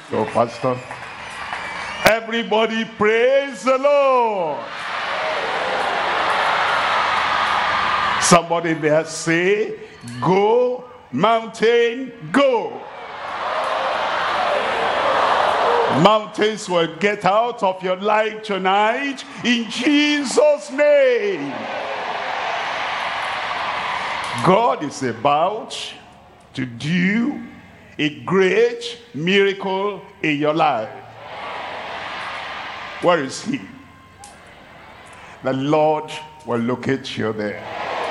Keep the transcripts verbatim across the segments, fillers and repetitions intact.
So, Pastor, everybody praise the Lord. Somebody there say, go, mountain, go. Mountains will get out of your life tonight in Jesus' name. God is about to do a great miracle in your life. Where is he? The Lord will locate you there.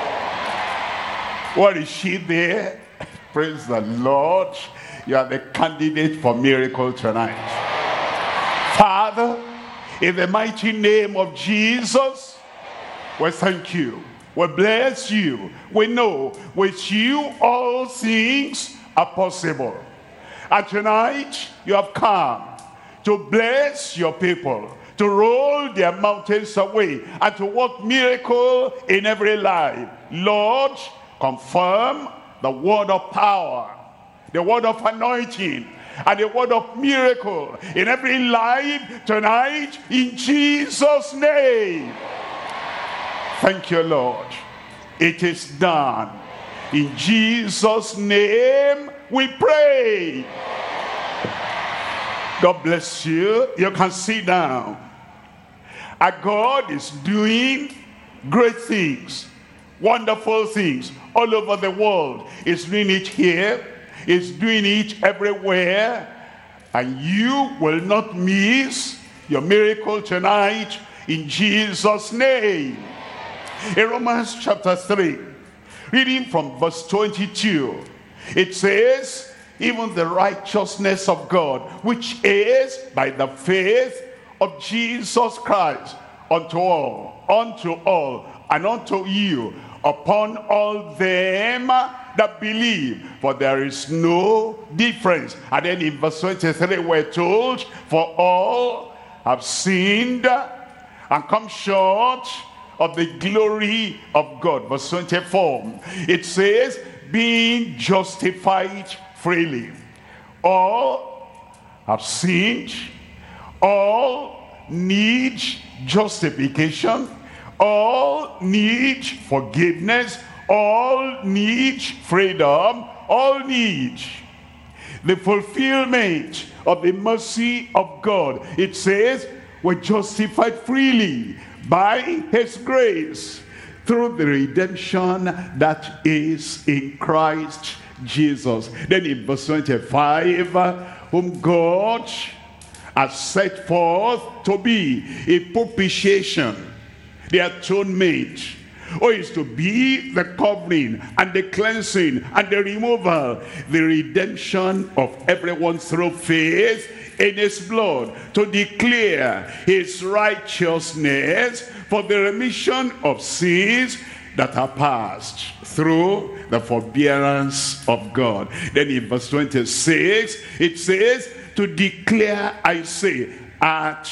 Where is she there? Praise the Lord. You are the candidate for miracle tonight. Father, in the mighty name of Jesus, we thank you. We bless you. We know with you all things are possible. And tonight you have come to bless your people, to roll their mountains away, and to work miracle in every life. Lord, confirm the word of power, the word of anointing, and the word of miracle in every life tonight in Jesus' name. Thank you, Lord. It is done. In Jesus' name we pray. God bless you. You can sit down. Our God is doing great things, wonderful things all over the world. He's doing it here. He's doing it everywhere. And you will not miss your miracle tonight in Jesus' name. In Romans chapter three, reading from verse twenty-two, it says, even the righteousness of God, which is by the faith of Jesus Christ, unto all, unto all, and unto you, upon all them that believe, for there is no difference. And then in verse twenty-three we're told, for all have sinned and come short of the glory of God. Verse twenty-four, it says, being justified freely. All have sinned, all need justification, all need forgiveness, all need freedom, all need the fulfillment of the mercy of God. It says, we're justified freely by his grace through the redemption that is in Christ Jesus. Then in verse twenty-five, whom God has set forth to be a propitiation, the atonement, who is to be the covering and the cleansing and the removal, the redemption of everyone through faith in his blood, to declare his righteousness for the remission of sins that are past through the forbearance of God. Then in verse twenty-six, it says, to declare, I say, at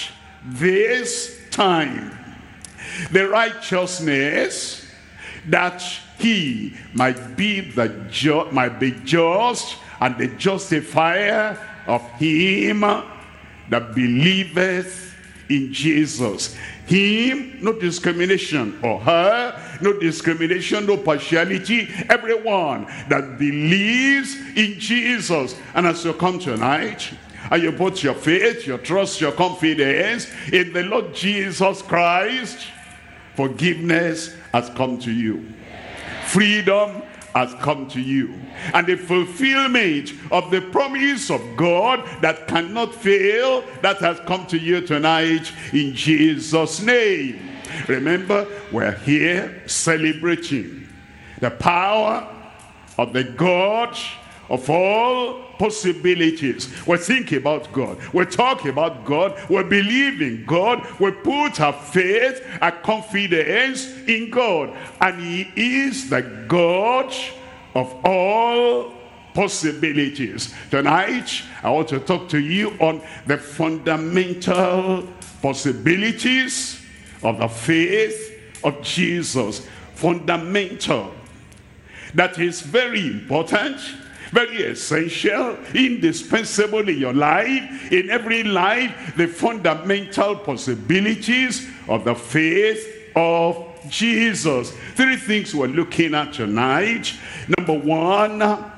this time, the righteousness that he might be the ju might be just and the justifier of him that believeth in Jesus. Him, no discrimination, or her, no discrimination, no partiality. Everyone that believes in Jesus. And as you come tonight, and you put your faith, your trust, your confidence in the Lord Jesus Christ, forgiveness has come to you. Freedom has come to you. And the fulfillment of the promise of God that cannot fail, that has come to you tonight in Jesus' name. Remember, we're here celebrating the power of the God of all possibilities. We think about God, we talk about God, we believe in God, we put our faith, our confidence in God, and he is the God of all possibilities. Tonight I want to talk to you on the fundamental possibilities of the faith of Jesus. Fundamental. That is very important. Very essential, indispensable in your life, in every life, the fundamental possibilities of the faith of Jesus. Three things we're looking at tonight. Number one,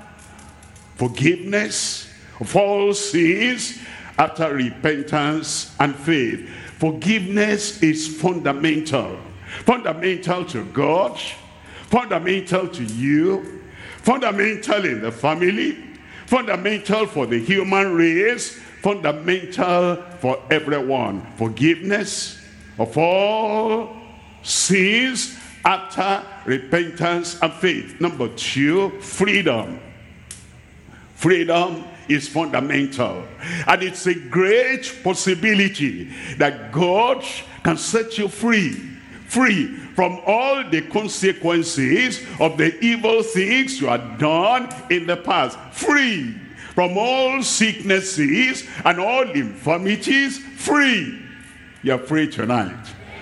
forgiveness of all sins after repentance and faith. Forgiveness is fundamental. Fundamental to God, fundamental to you, fundamental in the family, fundamental for the human race, fundamental for everyone. Forgiveness of all sins after repentance and faith. Number two, freedom. Freedom is fundamental, and it's a great possibility that God can set you free. Free from all the consequences of the evil things you have done in the past. Free from all sicknesses and all infirmities. Free. You're free tonight.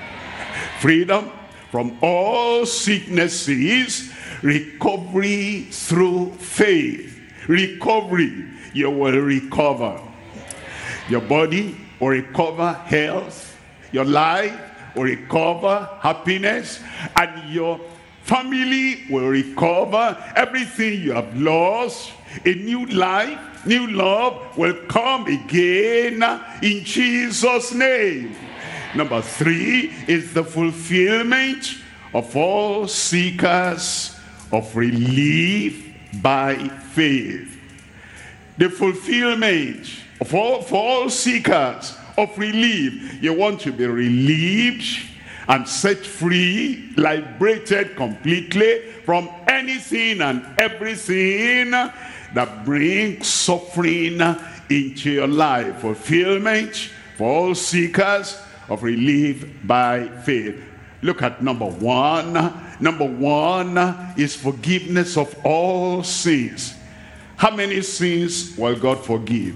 Freedom from all sicknesses. Recovery through faith. Recovery. You will recover. Your body will recover health. Your life will recover happiness, and your family will recover everything you have lost. A new life, new love will come again in Jesus' name. Number three is the fulfillment of all seekers of relief by faith. The fulfillment of all, for all seekers of relief. You want to be relieved and set free, liberated completely from anything and everything that brings suffering into your life. Fulfillment for all seekers of relief by faith. Look at number one. Number one is forgiveness of all sins. How many sins will God forgive?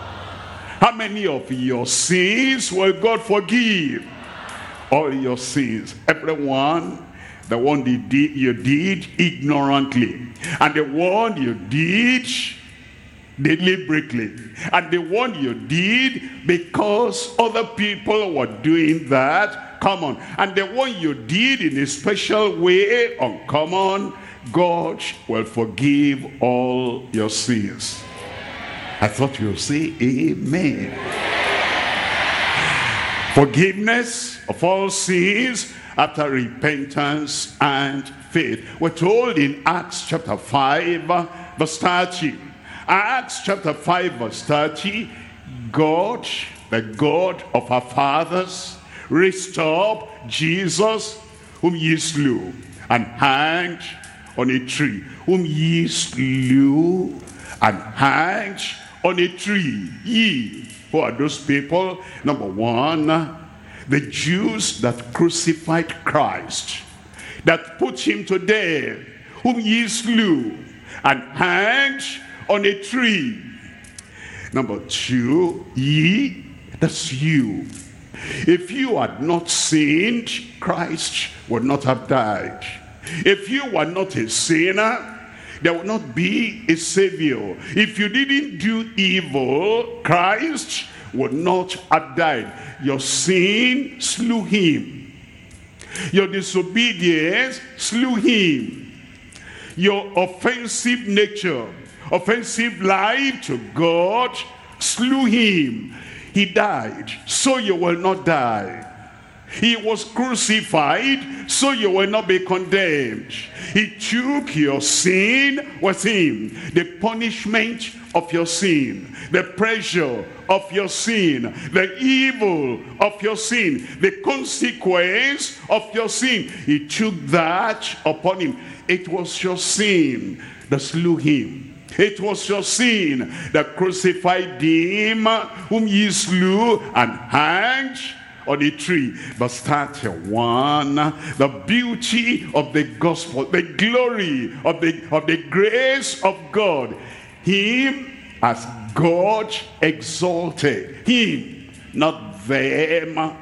How many of your sins will God forgive? All your sins. Everyone. The one you did, you did ignorantly. And the one you did deliberately. And the one you did because other people were doing that. Come on. And the one you did in a special way, uncommon, God will forgive all your sins. I thought you would say amen. Forgiveness of all sins after repentance and faith. We're told in Acts chapter five verse thirty. Acts chapter five verse thirty. God, the God of our fathers, raised up Jesus, whom ye slew and hanged on a tree. Whom ye slew and hanged on a tree. Ye, who are those people? Number one, the Jews that crucified Christ, that put him to death, whom ye slew and hanged on a tree. Number two, ye, that's you. If you had not sinned, Christ would not have died. If you were not a sinner, there will not be a savior. If you didn't do evil, Christ would not have died. Your sin slew him. Your disobedience slew him. Your offensive nature, offensive life to God slew him. He died, so you will not die. He was crucified, so you will not be condemned. He took your sin with him. The punishment of your sin, the pressure of your sin, the evil of your sin, the consequence of your sin. He took that upon him. It was your sin that slew him. It was your sin that crucified him, whom ye slew and hanged on a tree. Verse thirty-one, the beauty of the gospel, the glory of the, of the grace of God. Him as God exalted. Him, not them.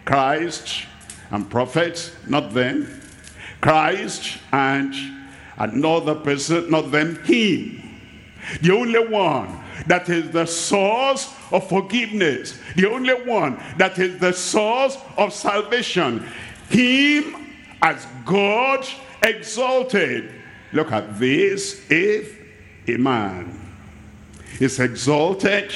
Christ and prophets, not them. Christ and another person, not them. Him. the only one that is the source of forgiveness, the only one that is the source of salvation. Him as God exalted. Look at this. If a man is exalted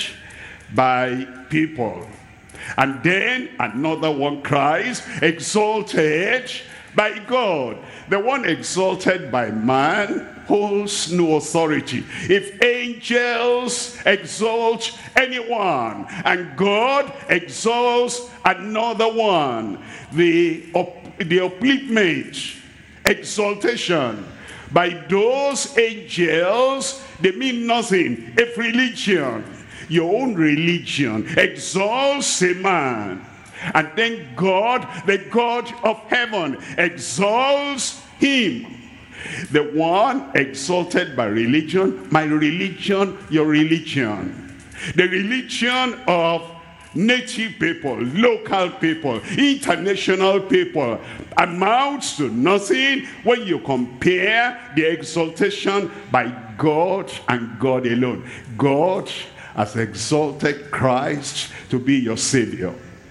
by people, and then another one cries, exalted by God. The one exalted by man holds no authority. If angels exalt anyone and God exalts another one, the, the upliftment, exaltation by those angels, they mean nothing. If religion, your own religion, exalts a man, and then God, the God of heaven, exalts him. The one exalted by religion, my religion, your religion. The religion of native people, local people, international people, amounts to nothing when you compare the exaltation by God and God alone. God has exalted Christ to be your Savior.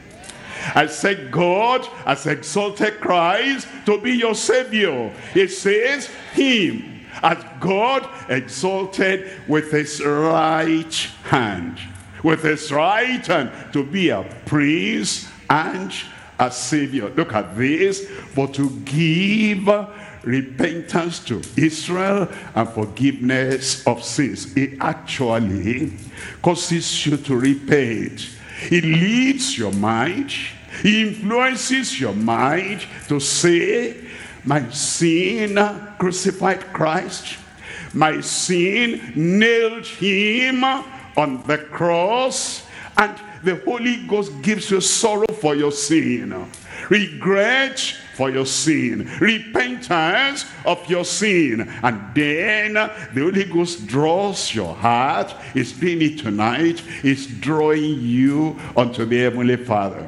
I said God has exalted Christ to be your Savior. It says him as God exalted with his right hand. With his right hand to be a prince and a Savior. Look at this. For to give repentance to Israel and forgiveness of sins. It actually causes you to repent. It leads your mind. It influences your mind to say, my sin crucified Christ. My sin nailed him on the cross. And the Holy Ghost gives you sorrow for your sin, regret for your sin, repentance of your sin. And then the Holy Ghost draws your heart. He's doing it tonight. He's drawing you unto the Heavenly Father.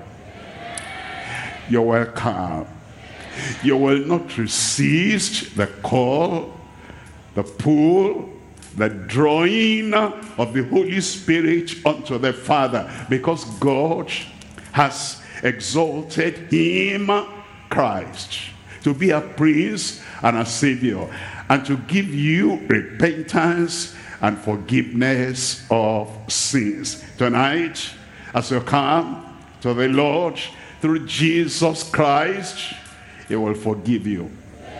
You're welcome. You will not resist the call, the pull, the drawing of the Holy Spirit unto the Father, because God has exalted him, Christ, to be a prince and a Savior, and to give you repentance and forgiveness of sins. Tonight, as you come to the Lord through Jesus Christ, he will forgive you.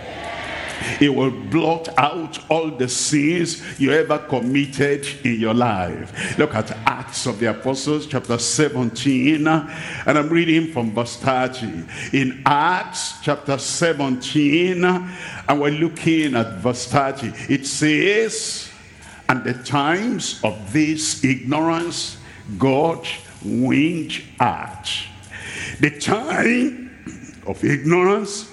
He will blot out all the sins you ever committed in your life. Look at Acts of the Apostles chapter seventeen, and I'm reading from verse thirty. In Acts chapter seventeen, and we're looking at verse thirty. It says, and the times of this ignorance God winked at. The time of ignorance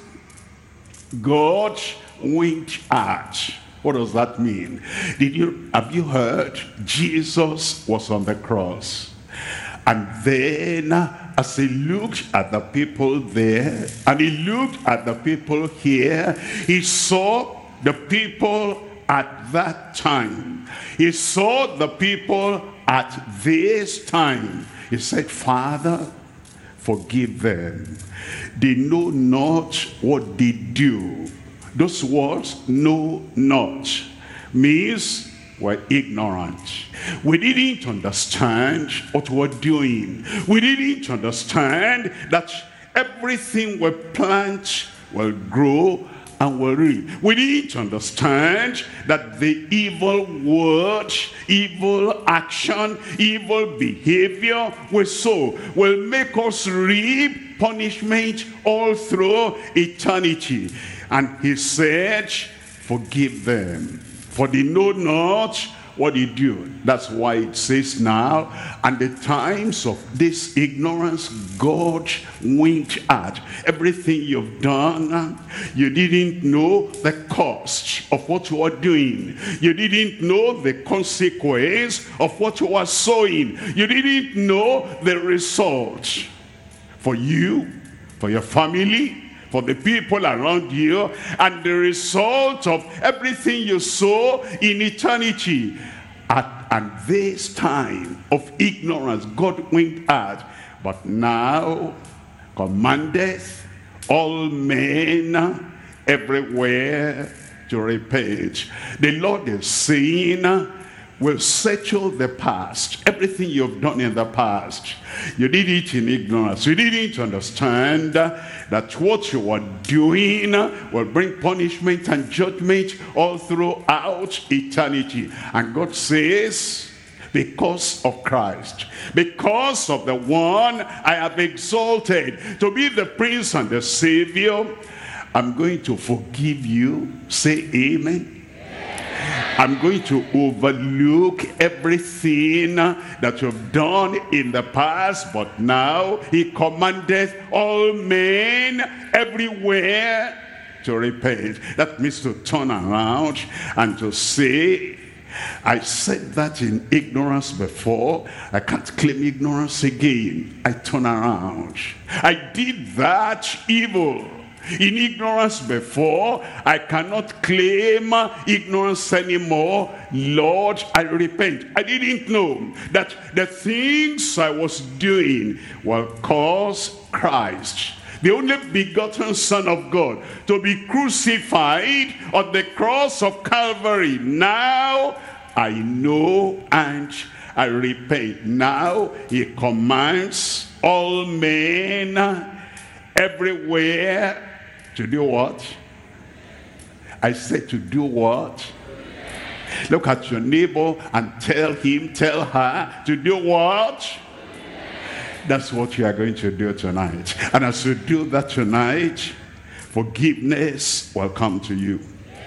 God winked at. What does that mean? Did you have you heard Jesus was on the cross, and then as he looked at the people there and he looked at the people here, he saw the people at that time, he saw the people at this time. He said, Father, forgive them. They know not what they do. Those words, know not, means we're ignorant. We didn't understand what we're doing. We didn't understand that everything we plant will grow and will reap. We didn't understand that the evil word, evil action, evil behavior we sow will make us reap punishment all through eternity. And he said, forgive them, for they know not what they do. That's why it says now, and the times of this ignorance God winked at. Everything you've done, you didn't know the cost of what you were doing. You didn't know the consequence of what you were sowing. You didn't know the result for you, for your family, for the people around you, and the result of everything you sow in eternity. At and this time of ignorance God winked at, but now commandeth all men everywhere to repent. The Lord is saying, will settle the past. Everything you've done in the past, you did it in ignorance. You didn't understand that what you were doing will bring punishment and judgment all throughout eternity. And God says, because of Christ, because of the one I have exalted to be the Prince and the Savior, I'm going to forgive you. Say amen. I'm going to overlook everything that you've done in the past, but now he commanded all men everywhere to repent. That means to turn around and to say, I said that in ignorance before. I can't claim ignorance again. I turn around. I did that evil in ignorance before. I cannot claim ignorance anymore. Lord, I repent. I didn't know that the things I was doing will cause Christ, the only begotten Son of God, to be crucified on the cross of Calvary. Now I know and I repent. Now he commands all men everywhere to do what? I said to do what? Look at your neighbor and tell him, tell her to do what? That's what you are going to do tonight. And as you do that tonight, forgiveness will come to you.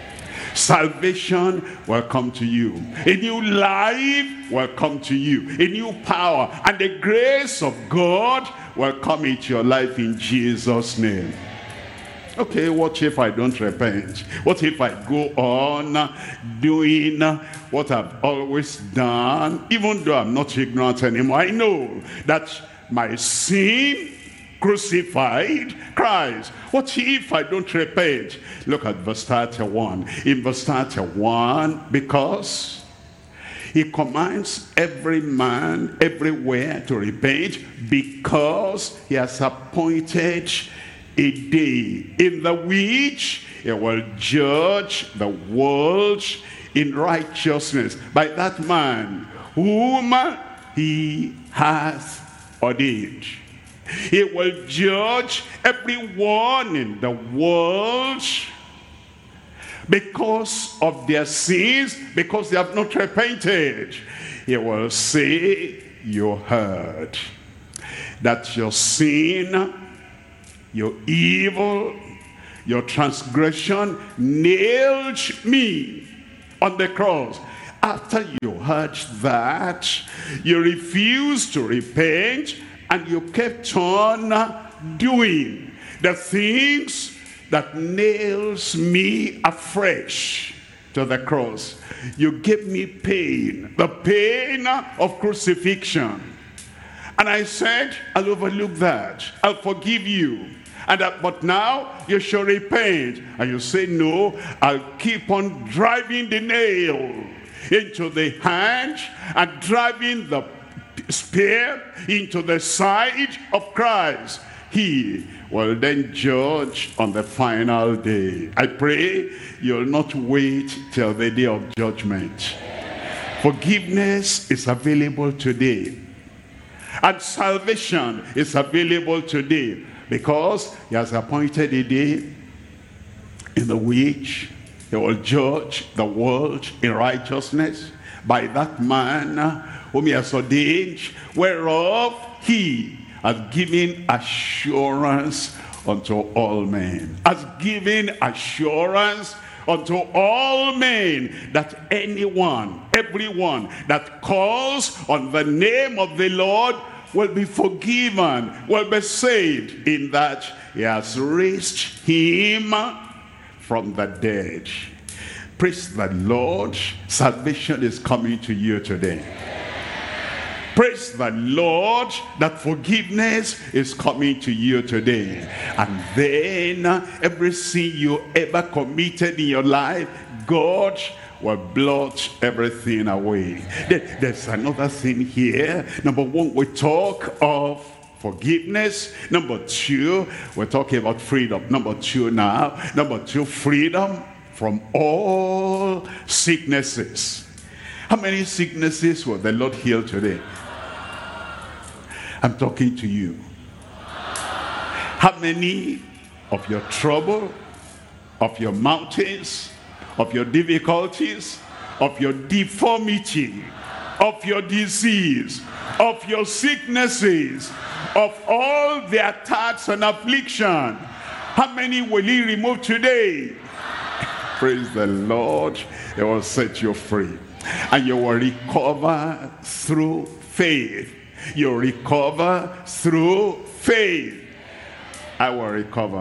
Salvation will come to you. A new life will come to you. A new power and the grace of God will come into your life in Jesus' name. Okay, what if I don't repent? What if I go on doing what I've always done, even though I'm not ignorant anymore? I know that my sin crucified Christ. What if I don't repent? Look at verse thirty-one. In verse thirty-one, because he commands every man everywhere to repent, because he has appointed a day in the which he will judge the world in righteousness by that man whom he hath ordained. He will judge everyone in the world because of their sins, because they have not repented. He will say, you heard that your sin, your evil, your transgression nailed me on the cross. After you heard that, you refused to repent, and you kept on doing the things that nails me afresh to the cross. You gave me pain, the pain of crucifixion. And I said, I'll overlook that. I'll forgive you. And that, but now you shall repent. And you say, no, I'll keep on driving the nail into the hand and driving the spear into the side of Christ. He will then judge on the final day. I pray you'll not wait till the day of judgment. Forgiveness is available today. And salvation is available today, because he has appointed a day in the which he will judge the world in righteousness by that man whom he has ordained, whereof he has given assurance unto all men. Has given assurance unto all men, that anyone, everyone that calls on the name of the Lord will be forgiven, will be saved, in that he has raised him from the dead. Praise the Lord. Salvation is coming to you today. Praise the Lord that forgiveness is coming to you today. And then every sin you ever committed in your life, God will blot everything away. There, there's another thing here. Number one, we talk of forgiveness. Number two, we're talking about freedom. Number two now. Number two, freedom from all sicknesses. How many sicknesses will the Lord heal today? I'm talking to you. How many of your trouble, of your mountains, of your difficulties, of your deformity, of your disease, of your sicknesses, of all the attacks and affliction, how many will he remove today? Praise the Lord. He will set you free. And you will recover through faith. You'll recover through faith. I will recover.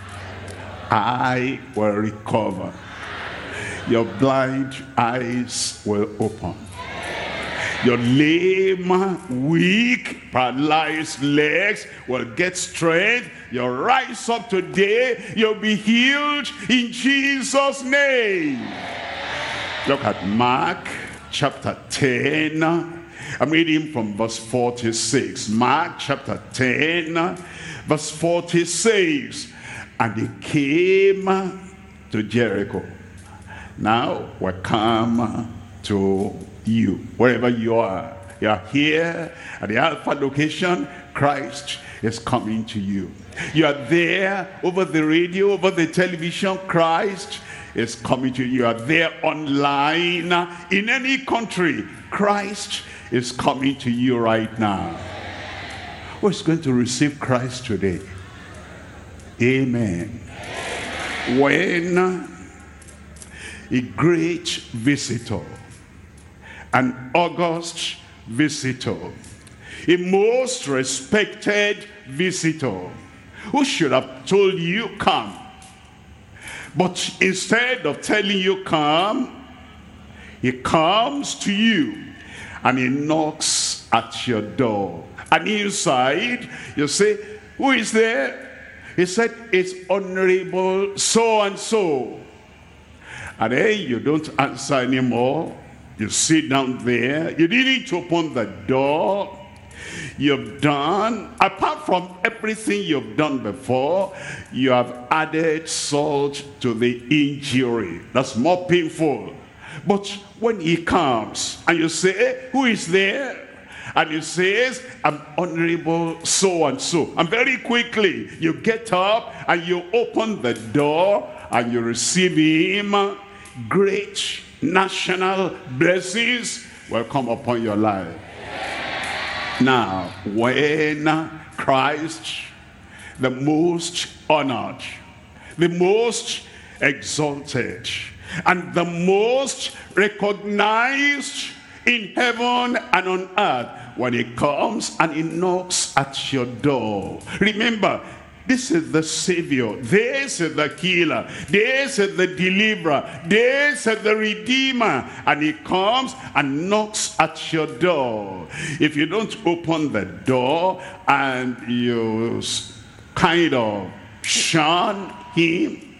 I will recover. Your blind eyes will open. Your lame, weak, paralyzed legs will get strength. You'll rise up today. You'll be healed in Jesus' name. Look at Mark chapter ten. I'm reading from verse forty-six. Mark chapter ten, verse forty-six. And they came to Jericho. Now we come to you, wherever you are. You are here at the Alpha location. Christ is coming to you. You are there over the radio, over the television. Christ is coming to you. You are there online, in any country. Christ is coming to you right now. Who's going to receive Christ today? Amen. When a great visitor, an august visitor, a most respected visitor, who should have told you come, but instead of telling you come, he comes to you and he knocks at your door. And inside you say, who is there? He said, it's Honorable so and so. And then you don't answer anymore. You sit down there. You didn't open the door. You've done, apart from everything you've done before, you have added salt to the injury. That's more painful. But when he comes and you say, who is there? And he says, I'm Honorable so and so. And very quickly you get up and you open the door and you receive him. Great national blessings will come upon your life. Now, when Christ, the most honored, the most exalted, and the most recognized in heaven and on earth, when he comes and he knocks at your door, remember, this is the Savior, this is the healer, this is the deliverer, this is the redeemer, and he comes and knocks at your door. If you don't open the door and you kind of shun him,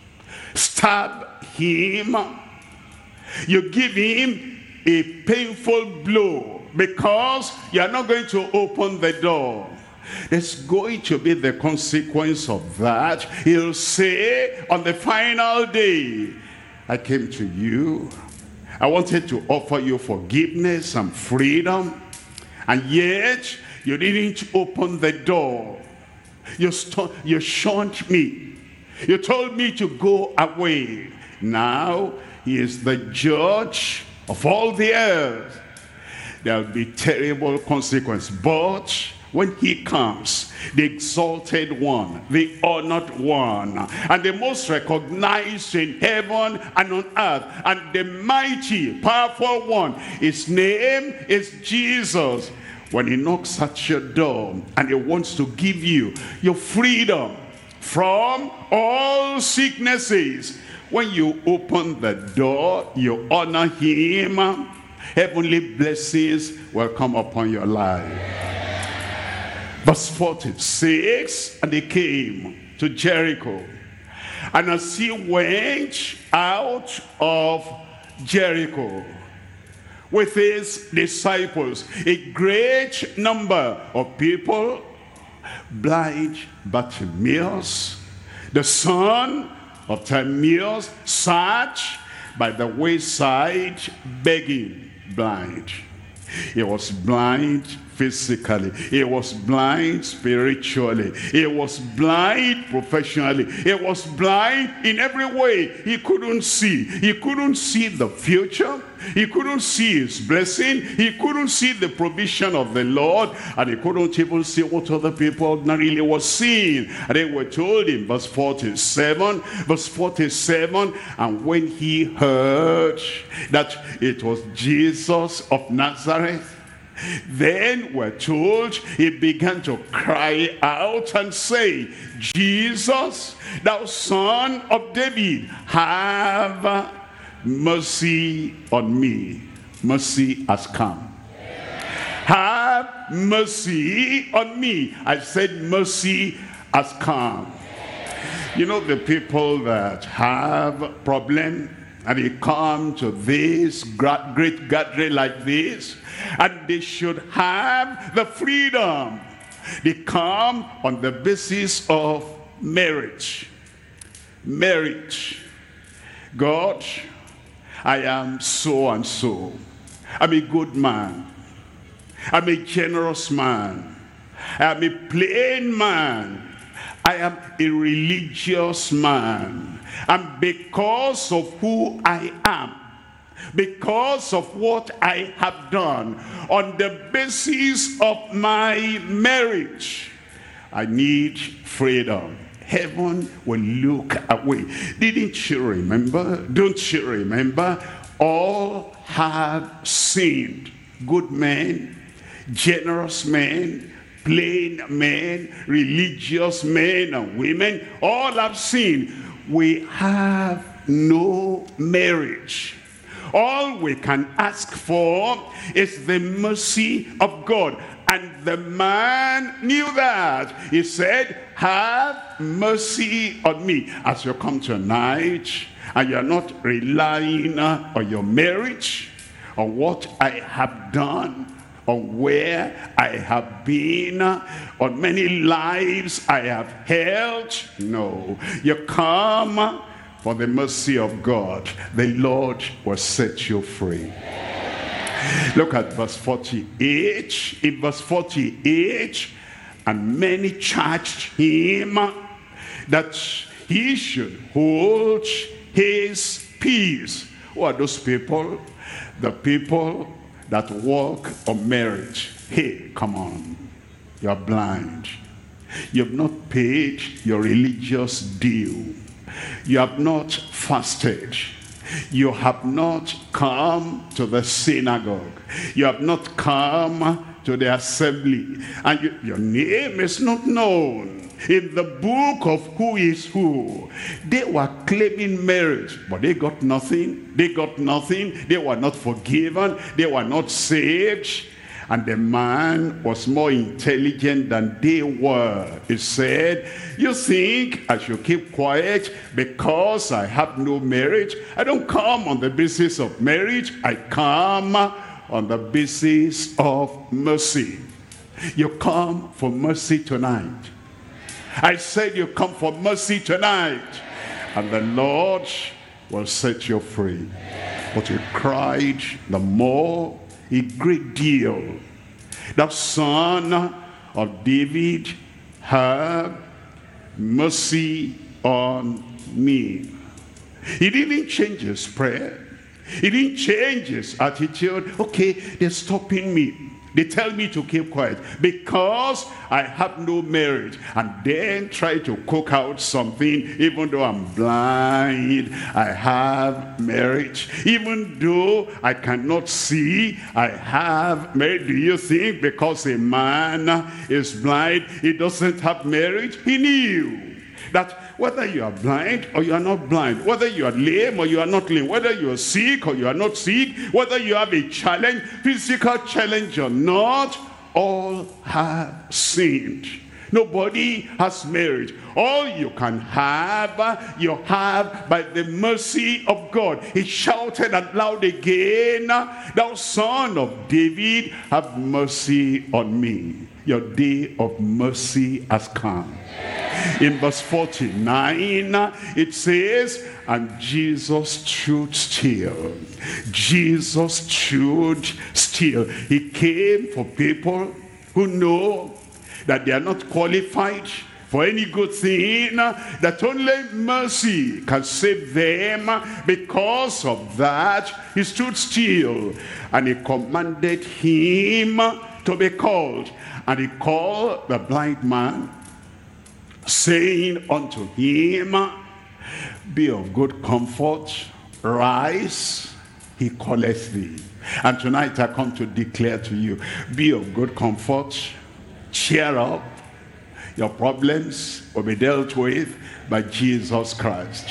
stab him, you give him a painful blow because you are not going to open the door, there's going to be the consequence of that. He'll say on the final day, I came to you, I wanted to offer you forgiveness and freedom, and yet you didn't open the door. You, you shunned me. You told me to go away. Now he is the judge of all the earth. There will be terrible consequence. But when he comes, the exalted one, the honored one, and the most recognized in heaven and on earth, and the mighty, powerful one, his name is Jesus. When he knocks at your door and he wants to give you your freedom from all sicknesses, when you open the door, you honor him, heavenly blessings will come upon your life. Verse forty-six, and they came to Jericho, and as he went out of Jericho with his disciples. A great number of people. Blind Bartimaeus, the son of Timaeus, sat by the wayside begging. Blind. He was blind physically. He was blind spiritually. He was blind professionally. He was blind in every way. He couldn't see. He couldn't see the future. He couldn't see his blessing. He couldn't see the provision of the Lord. And he couldn't even see what other people ordinarily were seeing. And they were told in verse forty-seven, verse forty-seven, and when he heard that it was Jesus of Nazareth, then we're told he began to cry out and say, Jesus, thou son of David, have mercy on me. Mercy has come. Have mercy on me. I said mercy has come. You know, the people that have problem and they come to this great gathering like this, and they should have the freedom. They come on the basis of merit. Merit. God, I am so and so. I'm a good man. I'm a generous man. I'm a plain man. I am a religious man. And because of who I am, because of what I have done, on the basis of my marriage, I need freedom. Heaven will look away. Didn't you remember? Don't you remember? All have sinned. Good men, generous men, plain men, religious men and women, all have sinned. We have no marriage. All we can ask for is the mercy of God. And the man knew that. He said, have mercy on me. As you come tonight, and you're not relying on your marriage, on what I have done, on where I have been, on many lives I have held. No, you come for the mercy of God. The Lord will set you free. Look at verse forty-eight. In verse forty-eight, and many charged him that he should hold his peace. Who are those people? The people that walk on marriage. Hey, come on. You're blind. You've not paid your religious due. You have not fasted. You have not come to the synagogue. You have not come to the assembly. And you, your name is not known in the book of who is who. They were claiming marriage, but they got nothing. They got nothing. They were not forgiven. They were not saved. And the man was more intelligent than they were. He said, you think I should keep quiet because I have no marriage? I don't come on the basis of marriage. I come on the basis of mercy. You come for mercy tonight. I said you come for mercy tonight. And the Lord will set you free. But he cried the more, a great deal, the son of David, have mercy on me. He didn't change his prayer. He didn't change his attitude. Okay, they're stopping me. They tell me to keep quiet because I have no marriage. And then try to cook out something. Even though I'm blind, I have marriage. Even though I cannot see, I have marriage. Do you think because a man is blind, he doesn't have marriage? He knew that whether you are blind or you are not blind, whether you are lame or you are not lame, whether you are sick or you are not sick, whether you have a challenge, physical challenge or not, all have sinned Nobody has merit. All you can have, you have by the mercy of God. He shouted out loud again, thou son of David, have mercy on me. Your day of mercy has come. In verse forty-nine, it says, and Jesus stood still. Jesus stood still. He came for people who know that they are not qualified for any good thing, that only mercy can save them. Because of that, he stood still, and he commanded him to be called. And he called the blind man, saying unto him, be of good comfort, rise, he calleth thee. And tonight I come to declare to you, be of good comfort, cheer up. Your problems will be dealt with by Jesus Christ.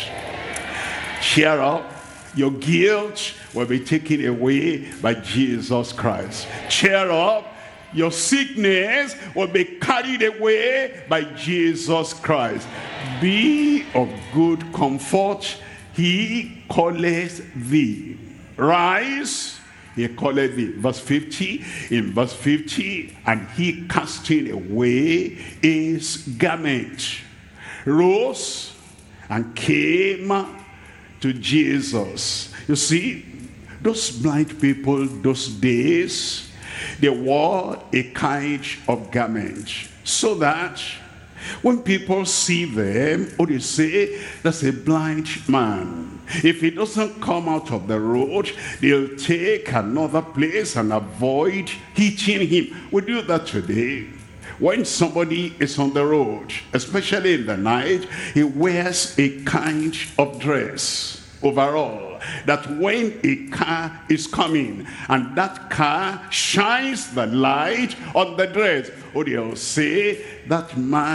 Cheer up. Your guilt will be taken away by Jesus Christ. Cheer up. Your sickness will be carried away by Jesus Christ. Be of good comfort, he calleth thee. Rise, he calleth thee. Verse fifty, in verse fifty, and he casting away his garment, rose and came to Jesus. You see, those blind people those days, they wore a kind of garment, so that when people see them, or they say, that's a blind man. If he doesn't come out of the road, they'll take another place and avoid hitting him. We do that today. When somebody is on the road, especially in the night, he wears a kind of dress, overall, that when a car is coming and that car shines the light on the dress, or they'll say that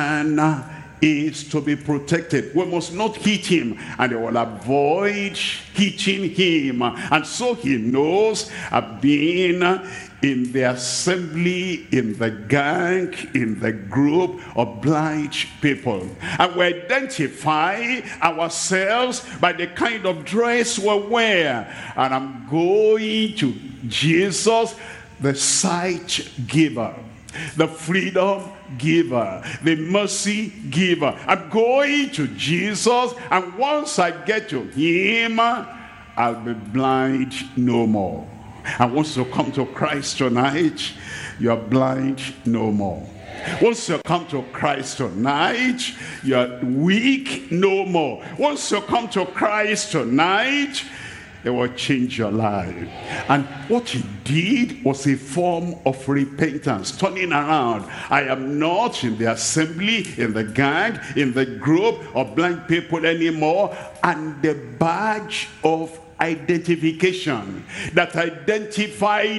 man is to be protected. We must not hit him, and they will avoid hitting him. And so he knows, I've been in the assembly, in the gang, in the group of blind people, and we identify ourselves by the kind of dress we wear. And I'm going to Jesus, the sight giver, the freedom giver, the mercy giver. I'm going to Jesus, and once I get to him, I'll be blind no more. And once you come to Christ tonight, you are blind no more. Once you come to Christ tonight, you are weak no more. Once you come to Christ tonight, it will change your life. And what he did was a form of repentance, turning around. I am not in the assembly, in the gang, in the group of blind people anymore. And the badge of identification that identified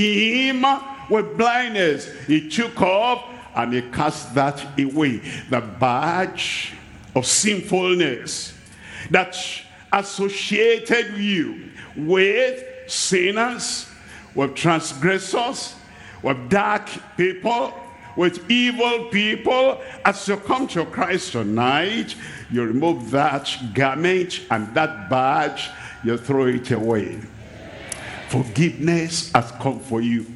him with blindness, he took off and he cast that away. The badge of sinfulness that associated you with sinners, with transgressors, with dark people, with evil people. As you come to Christ tonight, you remove that garment and that badge, you throw it away. Forgiveness has come for you.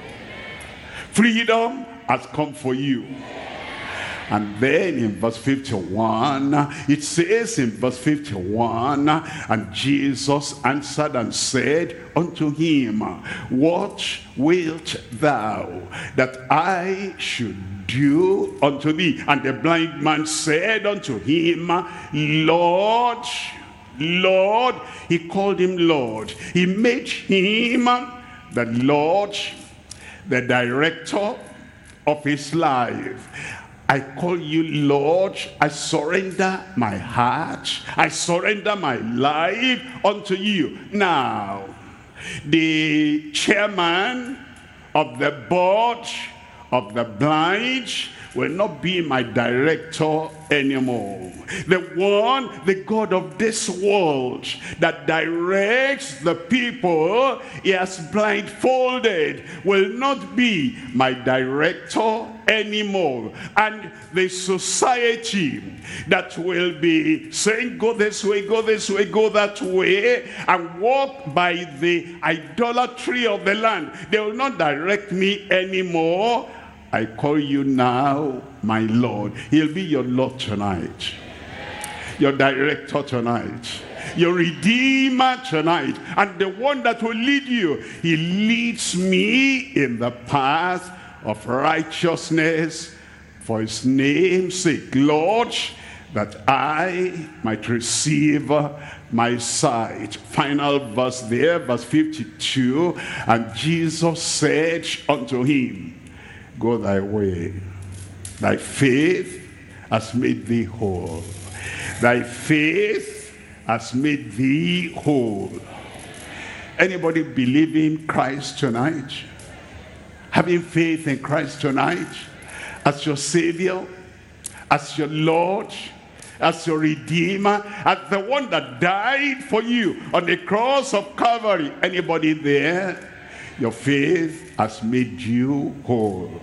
Freedom has come for you. And then in verse fifty-one, it says in verse fifty-one, and Jesus answered and said unto him, what wilt thou that I should do unto thee? And the blind man said unto him, Lord, Lord. He called him Lord. He made him the Lord, the director of his life. I call you Lord. I surrender my heart. I surrender my life unto you. Now, the chairman of the board of the blind will not be my director anymore. The one, the God of this world, that directs the people he has blindfolded, will not be my director anymore. And the society that will be saying, go this way, go this way, go that way, and walk by the idolatry of the land, they will not direct me anymore. I call you now my Lord. He'll be your Lord tonight, your director tonight, your redeemer tonight, and the one that will lead you. He leads me in the path of righteousness for his name's sake, Lord, that I might receive my sight. Final verse there, verse fifty-two. And Jesus said unto him, go thy way, thy faith has made thee whole. Thy faith has made thee whole. Anybody believe in Christ tonight? Having faith in Christ tonight as your Savior, as your Lord, as your Redeemer, as the one that died for you on the cross of Calvary. Anybody there? Your faith has made you whole.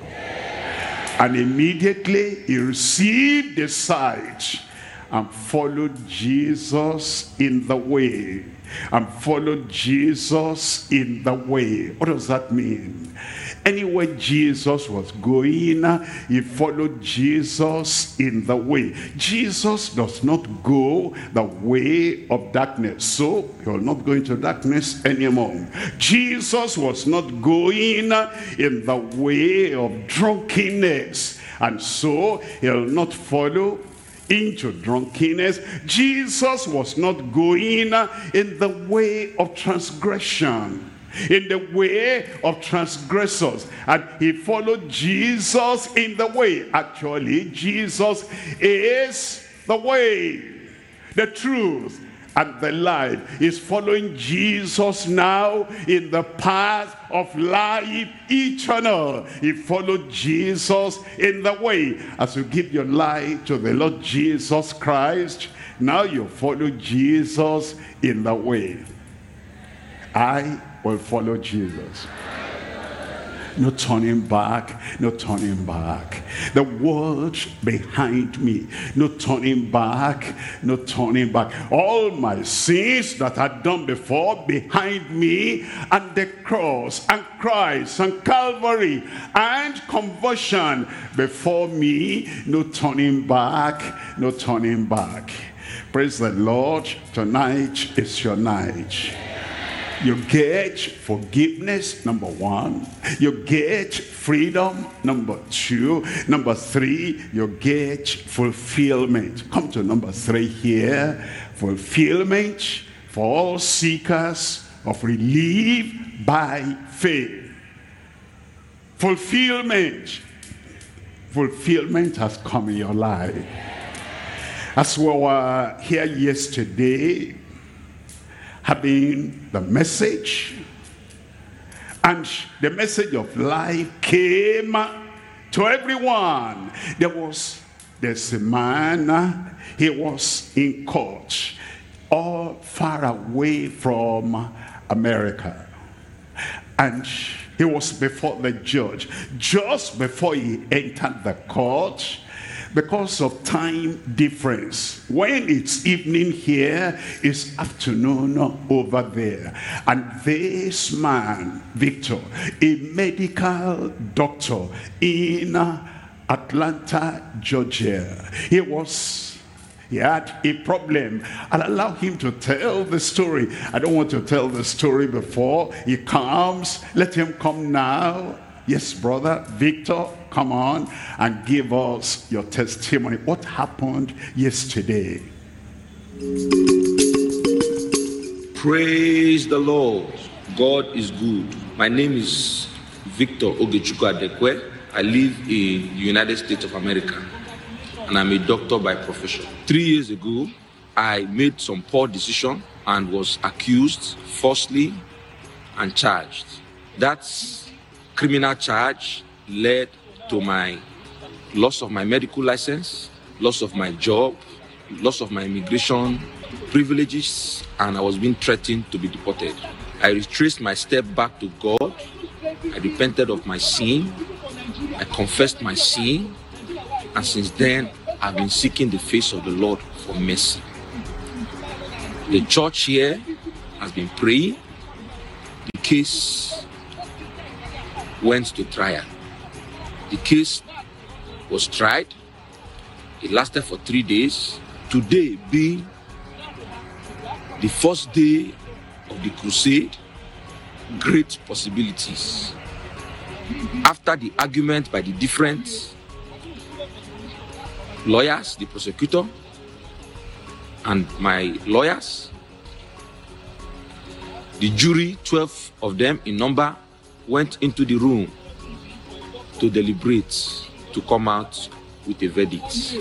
And immediately he received the sight and followed Jesus in the way. And followed Jesus in the way. What does that mean? Anywhere Jesus was going, he followed Jesus in the way. Jesus does not go the way of darkness, so he will not go into darkness anymore. Jesus was not going in the way of drunkenness, and so he'll not follow into drunkenness. Jesus was not going in the way of transgression, in the way of transgressors, and he followed Jesus in the way. Actually, Jesus is the way, the truth, and the life. Is following Jesus now in the path of life eternal. He followed Jesus in the way. As you give your life to the Lord Jesus Christ, now you follow Jesus in the way. I will follow Jesus. No turning back, no turning back. The world behind me, no turning back, no turning back. All my sins that I'd done before behind me, and the cross and Christ and Calvary and conversion before me, no turning back, no turning back. Praise the Lord. Tonight is your night. You get forgiveness, number one. You get freedom, number two. Number three, you get fulfillment. Come to number three here. Fulfillment for all seekers of relief by faith. Fulfillment. Fulfillment has come in your life. As we were here yesterday, having the message, and the message of life came to everyone. There was there's a man, he was in court, all far away from America, and he was before the judge. Just before he entered the court, because of time difference, when it's evening here, it's afternoon over there. And this man, Victor, a medical doctor in Atlanta, Georgia, he was He had a problem. I'll allow him to tell the story. I don't want to tell the story before he comes. Let him come now. Yes, brother Victor, come on and give us your testimony. What happened yesterday? Praise the Lord. God is good. My name is Victor Ogechukwu Adekwe. I live in the United States of America, and I'm a doctor by profession. Three years ago, I made some poor decision and was accused falsely and charged. That's criminal charge led to my loss of my medical license, loss of my job, loss of my immigration privileges, and I was being threatened to be deported. I retraced my step back to God. I repented of my sin, I confessed my sin, and since then, I've been seeking the face of the Lord for mercy. The church here has been praying. The case went to trial. The case was tried. It lasted for three days. Today being the first day of the crusade, great possibilities. After the argument by the different lawyers, the prosecutor and my lawyers, the jury, twelve of them in number, went into the room to deliberate, to come out with a verdict.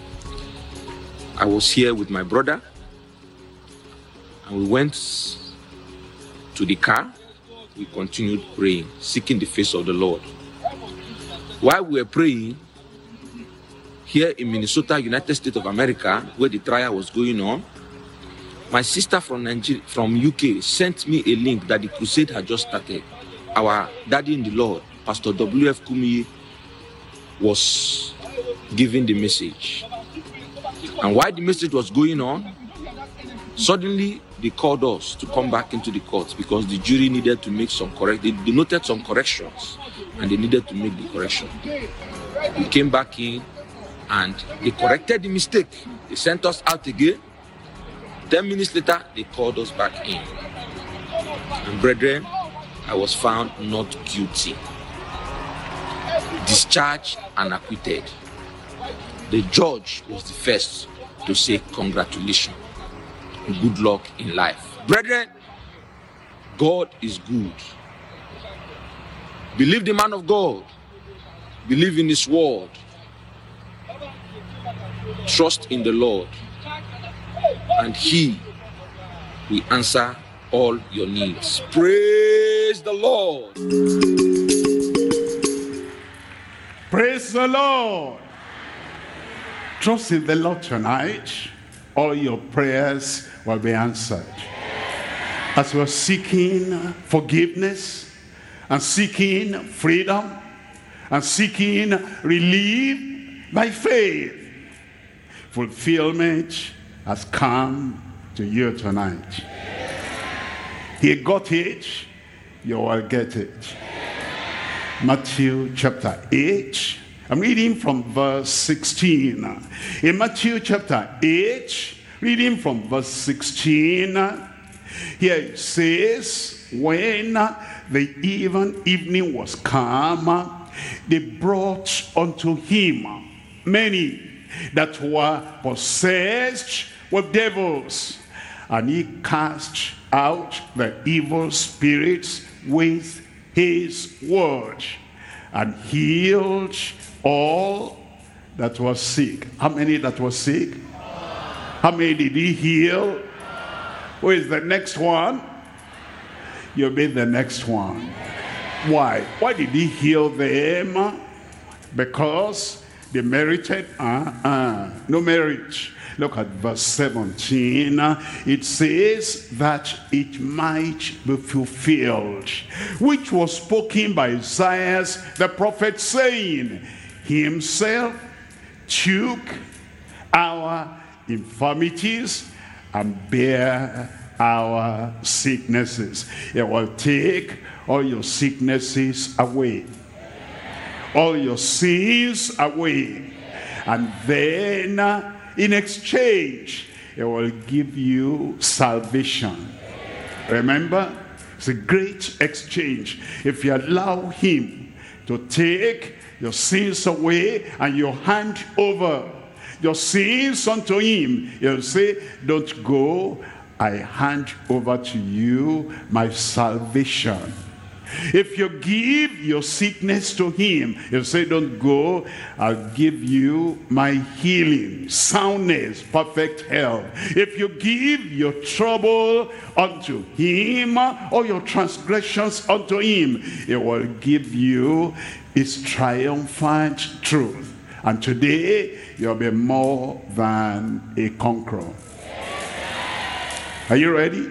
I was here with my brother, and we went to the car. We continued praying, seeking the face of the Lord. While we were praying, here in Minnesota, United States of America, where the trial was going on, my sister from Nigeria, from U K sent me a link that the crusade had just started. Our daddy in the Lord, Pastor W F Kumuyi, was giving the message. And while the message was going on, suddenly they called us to come back into the court because the jury needed to make some correct, they, they noted some corrections and they needed to make the correction. We came back in and they corrected the mistake. They sent us out again. Ten minutes later, they called us back in. And brethren, I was found not guilty, discharged and acquitted. The judge was the first to say congratulations, good luck in life. Brethren, God is good. Believe the man of God. Believe in his word. Trust in the Lord, and he will answer all your needs. Praise the Lord. Praise the Lord. Trust in the Lord tonight. All your prayers will be answered. As we're seeking forgiveness and seeking freedom and seeking relief by faith, fulfillment has come to you tonight. He got it, you will get it. Matthew chapter eight. I'm reading from verse sixteen. In Matthew chapter eight, reading from verse sixteen, here it says, when the even evening was come, they brought unto him many that were possessed with devils, and he cast out the evil spirits with his word, and healed all that was sick. How many that was sick? How many did he heal? Who is the next one? You'll be the next one. Why? Why did he heal them? Because they merited uh-uh, no merit. Look at verse seventeen. It says that it might be fulfilled, which was spoken by Isaiah the prophet, saying, he himself took our infirmities and bear our sicknesses. He will take all your sicknesses away, all your sins away, and then in exchange he will give you salvation. Remember, it's a great exchange. If you allow him to take your sins away and you hand over your sins unto him, he'll say, don't go, I hand over to you my salvation. If you give your sickness to him, he'll say, don't go, I'll give you my healing, soundness, perfect health. If you give your trouble unto him, or your transgressions unto him, he will give you his triumphant truth. And today, you'll be more than a conqueror. Are you ready?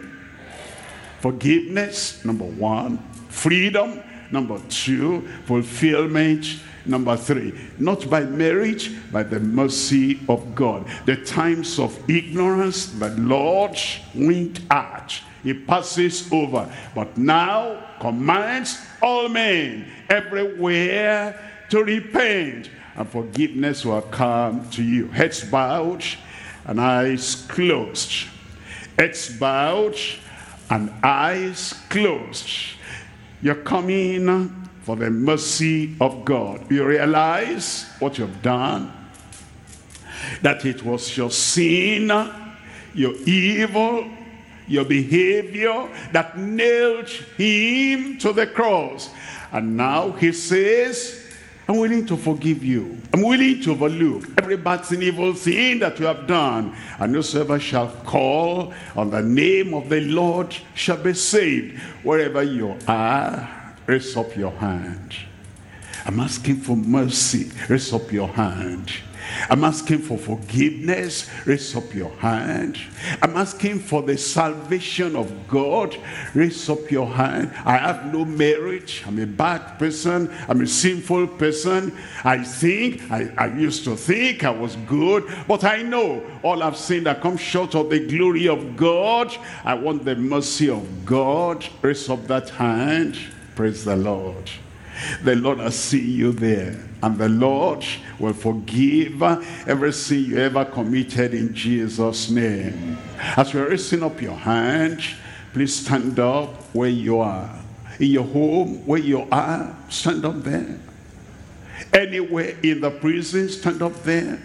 Forgiveness, number one. Freedom, number two. Fulfillment, Number three, not by merit, by the mercy of God. The times of ignorance, the Lord winked at. He passes over. But now commands all men everywhere to repent, and forgiveness will come to you. Heads bowed and eyes closed. Heads bowed and eyes closed. You're coming for the mercy of God. You realize what you've done, that it was your sin, your evil, your behavior that nailed him to the cross. And now he says, I'm willing to forgive you. I'm willing to overlook every bad sin, evil thing that you have done. And whosoever shall call on the name of the Lord shall be saved. Wherever you are, raise up your hand. I'm asking for mercy. Raise up your hand. I'm asking for forgiveness. Raise up your hand. I'm asking for the salvation of God. Raise up your hand. I have no merit. I'm a bad person. I'm a sinful person. I think, I, I used to think I was good, but I know all I've sinned that comes short of the glory of God. I want the mercy of God. Raise up that hand. Praise the Lord. The Lord will see you there, and the Lord will forgive every sin you ever committed in Jesus' name. As you're raising up your hand, please stand up where you are. In your home, where you are, stand up there. Anywhere in the prison, stand up there.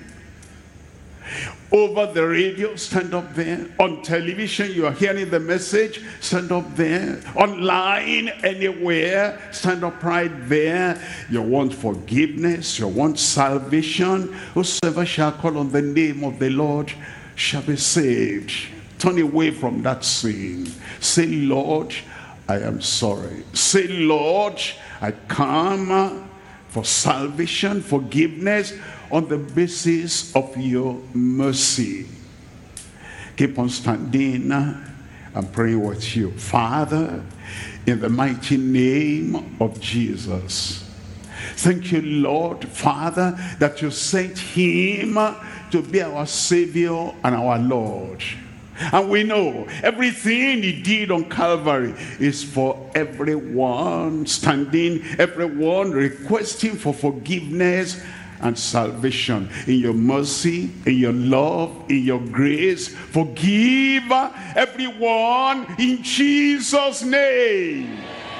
Over the radio, stand up there. On television, you are hearing the message, stand up there. Online, anywhere, stand up right there. You want forgiveness, you want salvation. Whosoever shall call on the name of the Lord shall be saved. Turn away from that sin. Say, Lord, I am sorry. Say, Lord, I come for salvation, forgiveness, on the basis of your mercy. Keep on standing and praying with you. Father, in the mighty name of Jesus, thank you, Lord, Father, that you sent him to be our Savior and our Lord. And we know everything he did on Calvary is for everyone standing, everyone requesting for forgiveness and salvation. In your mercy, in your love, in your grace, forgive everyone in Jesus' name.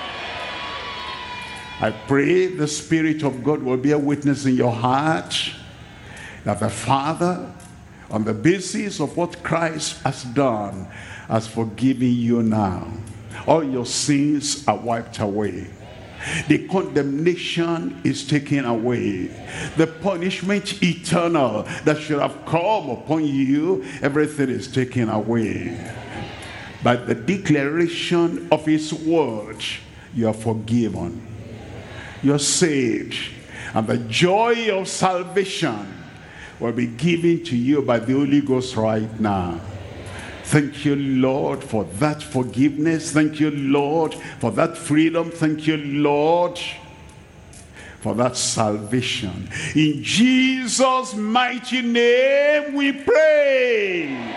I pray the Spirit of God will be a witness in your heart that the Father, on the basis of what Christ has done, has forgiven you now. All your sins are wiped away. The condemnation is taken away. The punishment eternal that should have come upon you, everything is taken away. By the declaration of his word, you are forgiven. You are saved. And the joy of salvation will be given to you by the Holy Ghost right now. Thank you, Lord, for that forgiveness. Thank you, Lord, for that freedom. Thank you, Lord, for that salvation. In Jesus' mighty name we pray.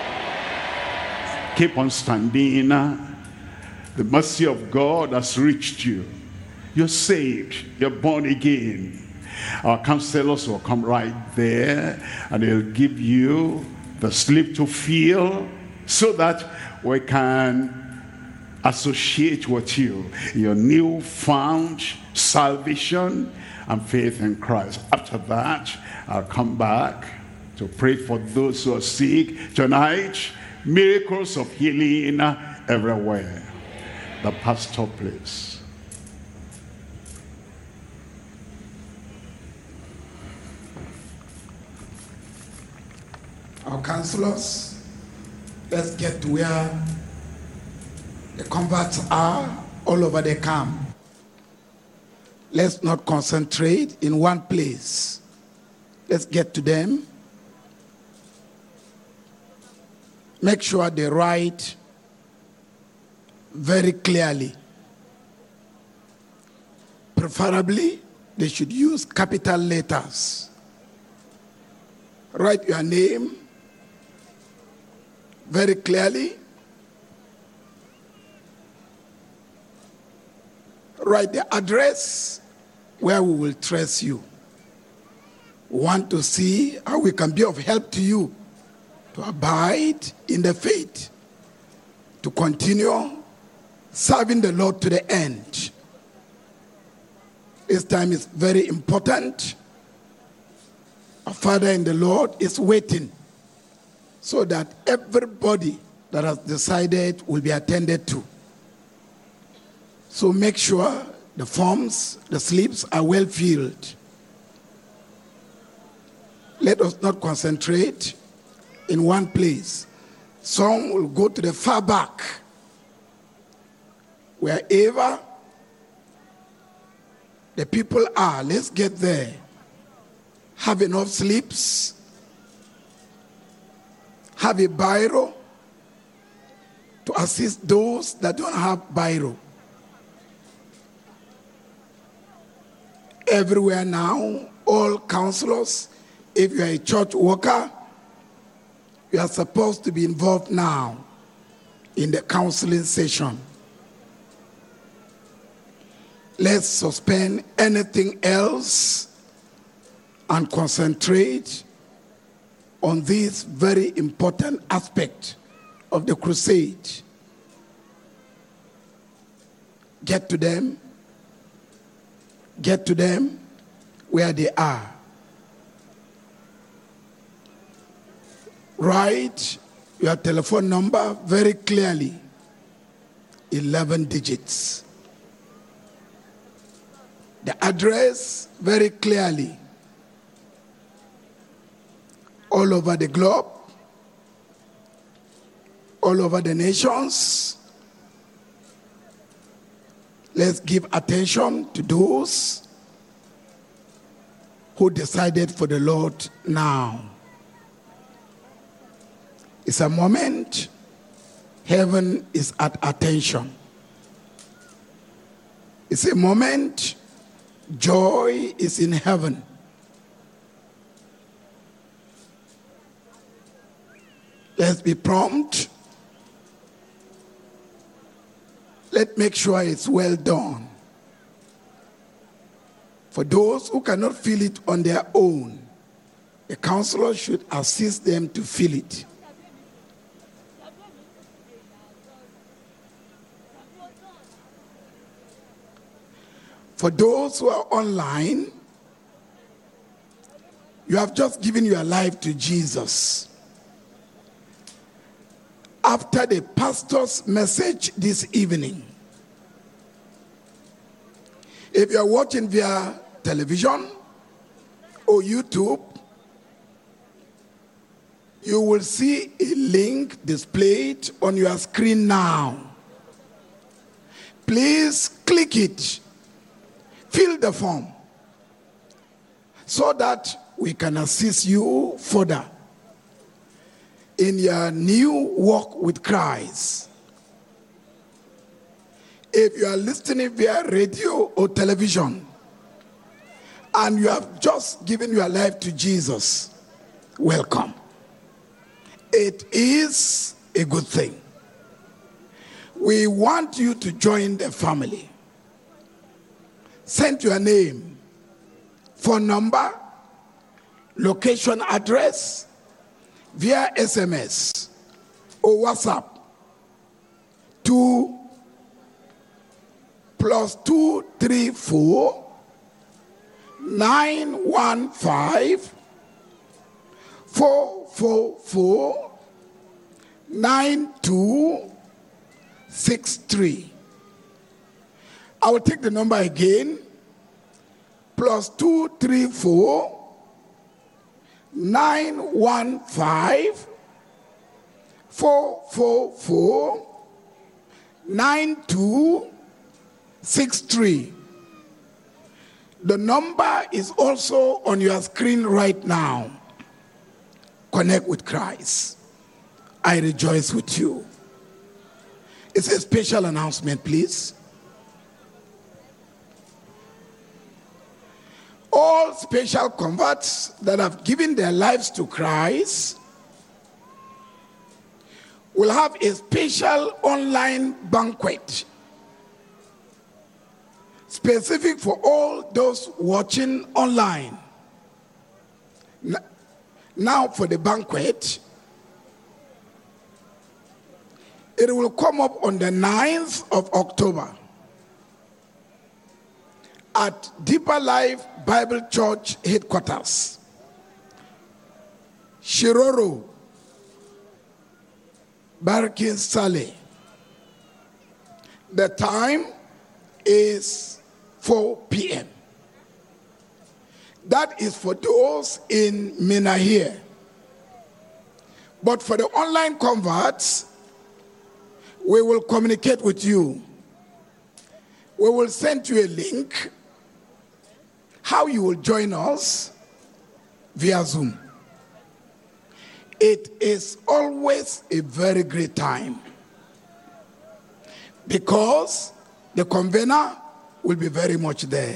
Keep on standing. The mercy of God has reached you. You're saved. You're born again. Our counselors will come right there and they'll give you the sleep to feel, so that we can associate with you your newfound salvation and faith in Christ. After that, I'll come back to pray for those who are sick tonight. Miracles of healing everywhere. The pastor, please. Our counselors, let's get to where the converts are all over the camp. Let's not concentrate in one place. Let's get to them. Make sure they write very clearly. Preferably they should use capital letters. Write your name very clearly. Write the address where we will trace you. We want to see how we can be of help to you to abide in the faith, to continue serving the Lord to the end. This time is very important. Our Father in the Lord is waiting so that everybody that has decided will be attended to. So make sure the forms, the slips are well filled. Let us not concentrate in one place. Some will go to the far back. Wherever the people are, let's get there. Have enough slips. Have a biro to assist those that don't have biro. Everywhere now, all counselors, if you are a church worker, you are supposed to be involved now in the counseling session. Let's suspend anything else and concentrate on this very important aspect of the crusade. Get to them. Get to them where they are. Write your telephone number very clearly, eleven digits. The address very clearly, all over the globe, all over the nations. Let's give attention to those who decided for the Lord now. It's a moment. Heaven is at attention. It's a moment. Joy is in heaven. Let's be prompt. Let's make sure it's well done. For those who cannot feel it on their own, the counselor should assist them to feel it. For those who are online, you have just given your life to Jesus. After the pastor's message this evening, if you are watching via television or YouTube, you will see a link displayed on your screen now. Please click it. Fill the form so that we can assist you further in your new walk with Christ. If you are listening via radio or television and you have just given your life to Jesus, welcome. It is a good thing. We want you to join the family. Send your name, phone number, location, address via S M S or WhatsApp to plus two three four nine one five four four four nine two six three. I will take the number again. Plus two three four nine one five four four four nine two six three. The number is also on your screen right now. Connect with Christ. I rejoice with you. It's a special announcement, please. All special converts that have given their lives to Christ will have a special online banquet specific for all those watching online. Now for the banquet, it will come up on the ninth of October at Deeper Life Bible Church headquarters, Shiroro, Barking Sale. The time is four p m That is for those in Mina here. But for the online converts, we will communicate with you. We will send you a link how you will join us via Zoom. It is always a very great time because the convener will be very much there.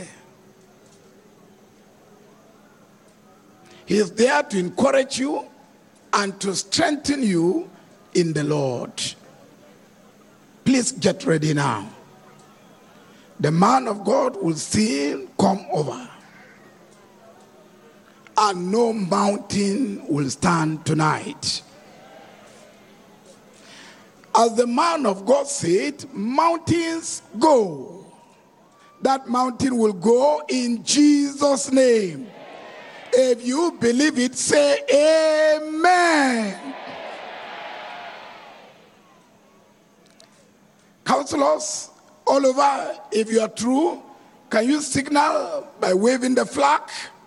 He is there to encourage you and to strengthen you in the Lord. Please get ready now. The man of God will still come over, and no mountain will stand tonight. As the man of God said, mountains go. That mountain will go in Jesus' name. If you believe it, say amen. Counselors all over, if you are true, can you signal by waving the flag?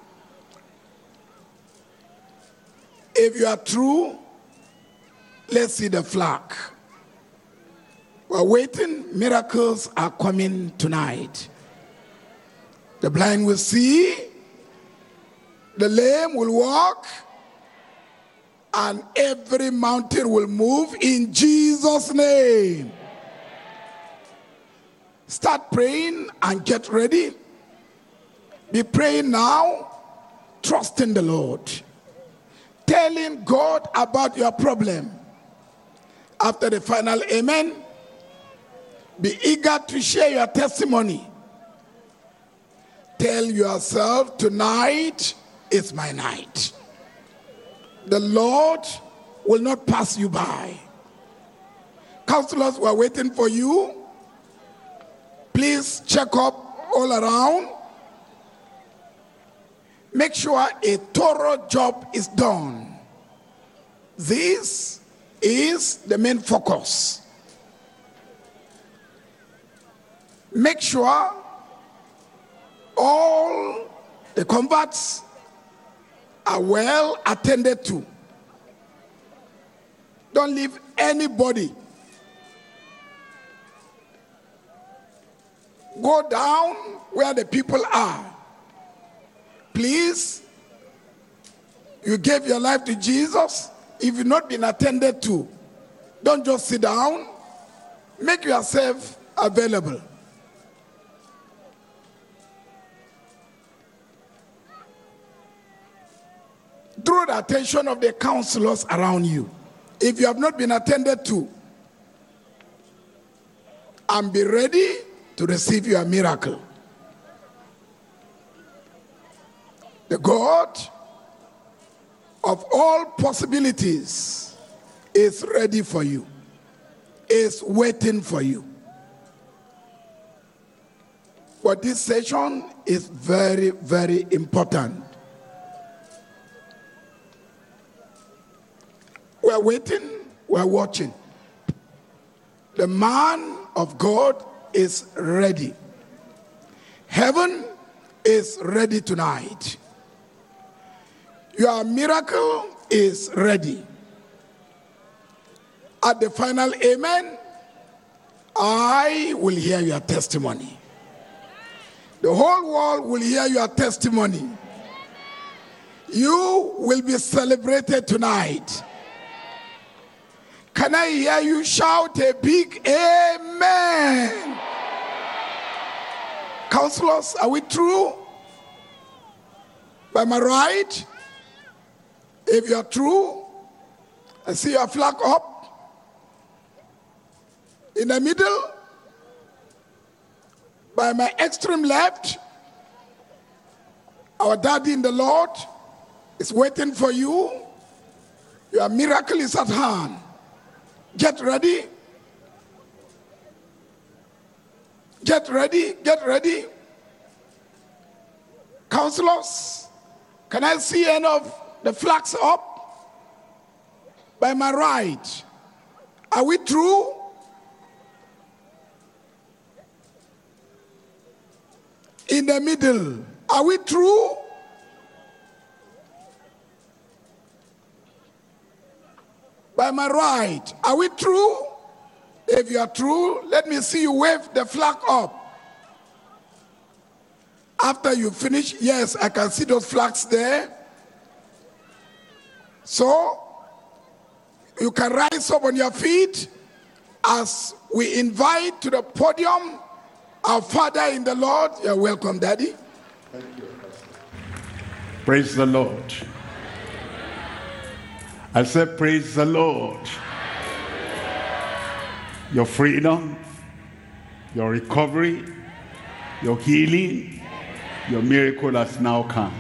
If you are true, let's see the flag. We're waiting. Miracles are coming tonight. The blind will see, the lame will walk, and every mountain will move in Jesus' name. Start praying and get ready. Be praying now, trusting the Lord, telling God about your problem. After the final amen, be eager to share your testimony. Tell yourself, tonight is my night. The Lord will not pass you by. Counselors, we are waiting for you. Please check up all around. Make sure a thorough job is done. This is the main focus. Make sure all the converts are well attended to. Don't leave anybody. Go down where the people are. Please, you gave your life to Jesus. If you've not been attended to, don't just sit down. Make yourself available. Draw the attention of the counselors around you. If you have not been attended to, and be ready to receive your miracle. The God of all possibilities is ready for you, is waiting for you. But this session is very, very important. We're waiting, we're watching. The man of God is ready. Heaven is ready tonight. Your miracle is ready. At the final amen, I will hear your testimony. The whole world will hear your testimony. You will be celebrated tonight. Can I hear you shout a big amen? Counselors, are we true? By my right, if you are true, I see your flag up. In the middle, by my extreme left, our daddy in the Lord is waiting for you. Your miracle is at hand. Get ready. Get ready. Get ready. Counselors, can I see any of the flags up? By my right, are we through? In the middle, are we through? By my right, are we through? If you are true, let me see you wave the flag up. After you finish, yes, I can see those flags there. So, you can rise up on your feet as we invite to the podium our Father in the Lord. You're welcome, Daddy. Thank you, Pastor. Praise the Lord. I said, praise the Lord. Your freedom, your recovery, your healing, your miracle has now come.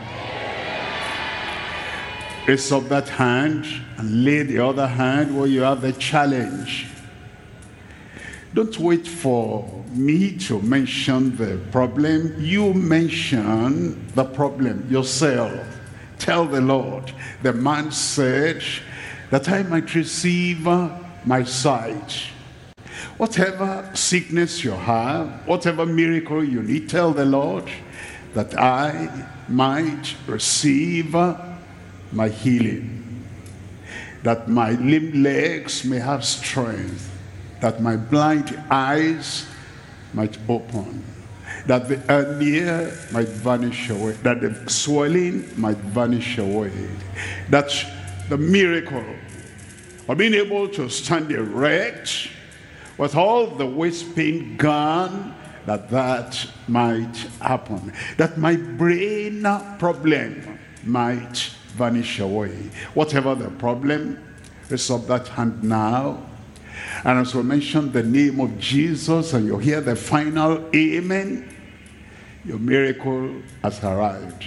Raise up that hand and lay the other hand where you have the challenge. Don't wait for me to mention the problem. You mention the problem yourself. Tell the Lord, the man said, that I might receive my sight. Whatever sickness you have, whatever miracle you need, tell the Lord that I might receive my healing. That my limb legs may have strength. That my blind eyes might open, that the hernia might vanish away, that the swelling might vanish away, that the miracle of being able to stand erect with all the waist pain gone, that that might happen, that my brain problem might vanish away. Whatever the problem, raise up that hand now. And as we mention the name of Jesus and you hear the final amen, your miracle has arrived.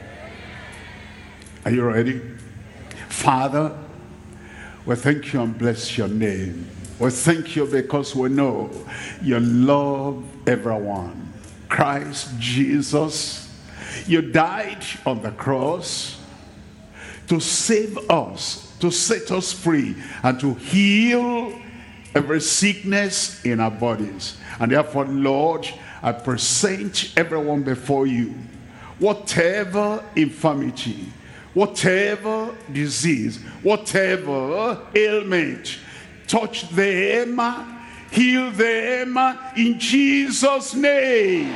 Are you ready? Father, we thank you and bless your name. We thank you because we know you love everyone. Christ Jesus, you died on the cross to save us, to set us free, and to heal every sickness in our bodies. And therefore, Lord, I present everyone before you. Whatever infirmity, whatever disease, whatever ailment, touch them, heal them in Jesus' name.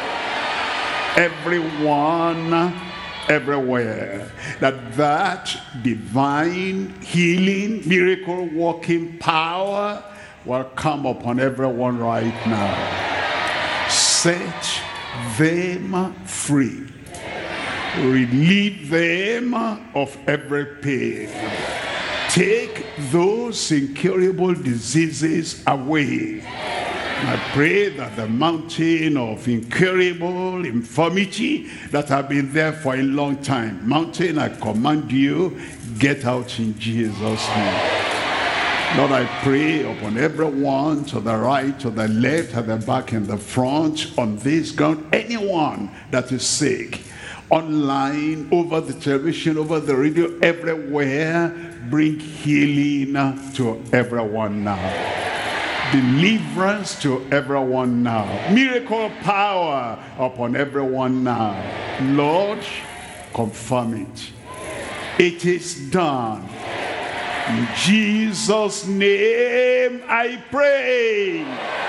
Everyone, everywhere, that that divine healing, miracle working power will come upon everyone right now. Set them free. Relieve them of every pain. Take those incurable diseases away. I pray that the mountain of incurable infirmity that have been there for a long time, mountain, I command you, get out in Jesus' name. Lord, I pray upon everyone, to the right, to the left, at the back, and the front, on this ground, anyone that is sick, online, over the television, over the radio, everywhere, bring healing to everyone now. Deliverance to everyone now. Miracle power upon everyone now. Lord, confirm it. It is done. In Jesus' name I pray.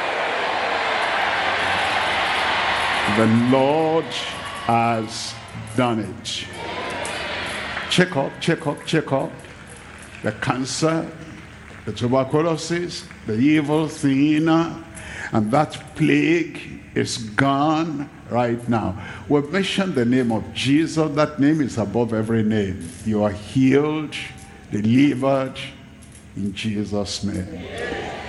The Lord has done it. Check up, check up, check up. The cancer, the tuberculosis, the evil thing, and that plague is gone right now. We've mentioned the name of Jesus. That name is above every name. You are healed, delivered in Jesus' name.